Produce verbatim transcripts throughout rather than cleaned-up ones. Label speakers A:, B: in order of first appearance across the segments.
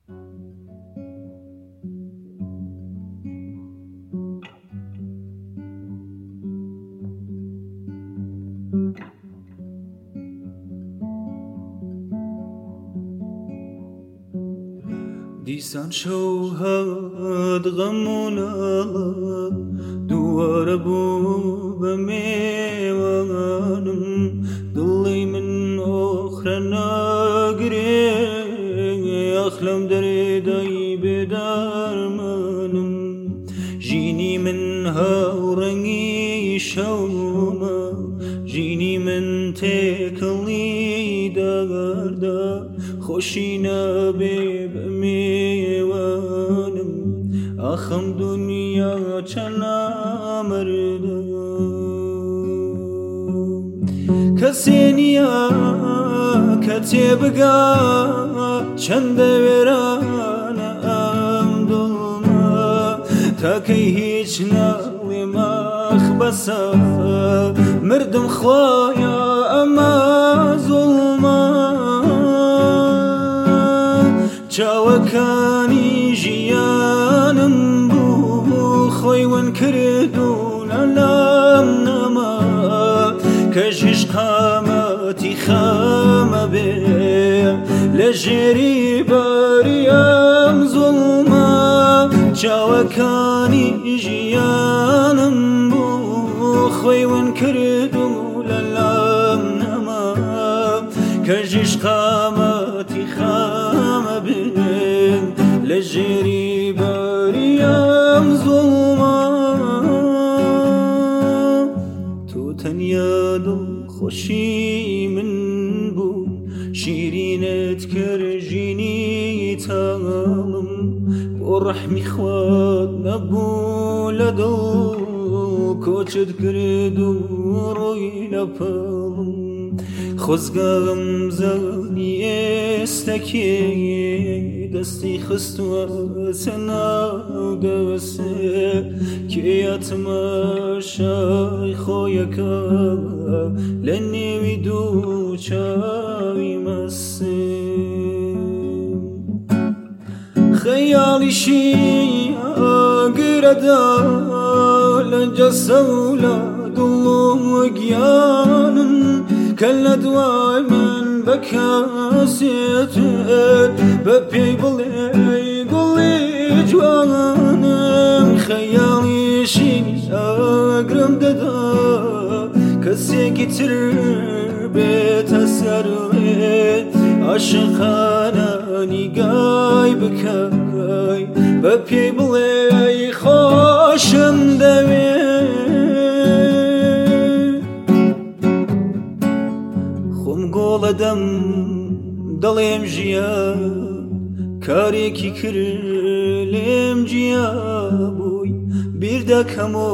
A: دیسان شو هاد غمونا دوار بو بميوانم ضلي من أخرى ناقري أخلم دري داي بدار منم جيني من هاورني شوما جيني من تكلي داردا خوشينا بميوانم آخم دنیا چنا مردم کسی نیا کتی بگا چند ویرانم دلما تا که هیچ ناوی مخبسا مردم خوایا اما ظلما چاوەکانی ژیانم بوو خۆی ون کردوون لام نەما کەژیش قامەتی خامە بێ لە ژێری باریەم زوڵما چاوەکانی ژیانم بوو خۆی ون کردوون لام نەما کەژیش قامەتی خامە بێ لجري بريم ظلما تو تنيا دل خوشي من بو شيرينت كرجيني تالم ورحمي خوات نبو لدل كوچد كردو روي لپلم خزگم زنی استکی دستی خستو سنا دوسه که یتما شای خویکا لنی ویدو چاوی مسه خیالی شی گردا لنجا سولا دلو گیانن كلا دواي من بكاسيت ببي بلي قولي جوانم خيالي شي أقرم ددا كسيكي تربيت السرويت عشقانا نيقاي بكاي ببي بلي خوشم دويت گۆڵەدەم دڵێم ژیا کارێکی کرد لێم جیا بووی بیر دەکەم و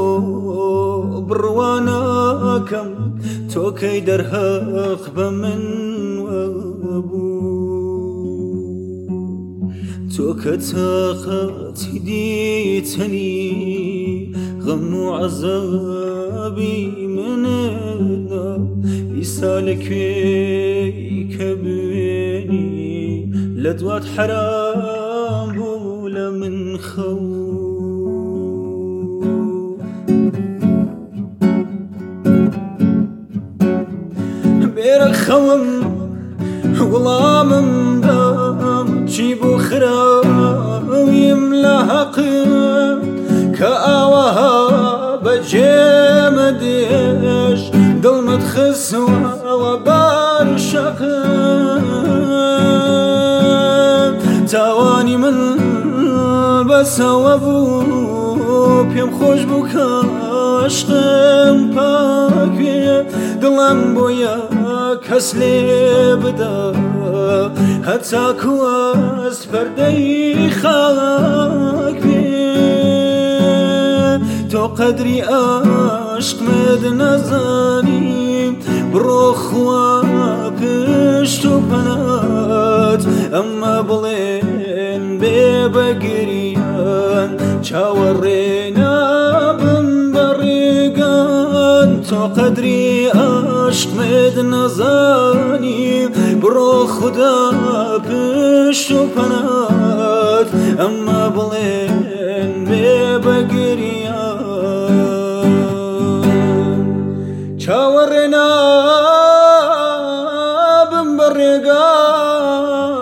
A: بڕوانەکەم تۆکەی دەرهەق بە من وەبوو تۆ کە تاقەتی دیتەنی غەم و عەزابی منەدا ئیسا لەکوێی کە بوێنی لە دوات حەرام بوو لە من خەو بێرە خەوم وڵامم دام چی بۆ خراویم لە حەقم کە ئاوەها بەجێمە دێش دڵمت خسوەوە بارشەقم تاوانی من بەسەوە بوو پێم خۆش بوو کە عاشقم پاکوێ دڵم بۆیە کەس لێ بدا هەتاکو ئەس پەردەی خاک بێ تۆ قەدری عاشقمت نەزانی بڕۆ خوا پشت و پەنات ئەمە بڵێن بێ بەگریان چاوەڕێ نابم بە ڕێگان تۆ قەدری عاشقمت نەزانی بڕۆ خودا پشت و پەنات أما بڵێن بێ بەگریان چاوەڕێ نابم بە ڕێگان